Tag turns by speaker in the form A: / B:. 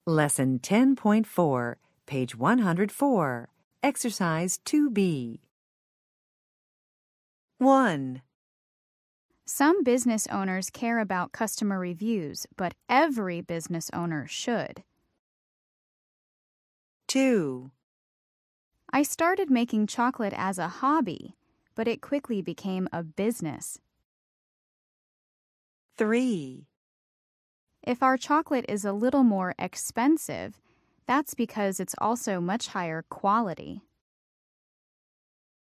A: Lesson 10.4, page 104, Exercise 2B. 1.
B: Some business owners care about customer reviews, but every business owner should.
A: 2.
B: I started making chocolate as a hobby, but it quickly became a business.
A: 3.
B: If our chocolate is a little more expensive, that's because it's also much higher quality.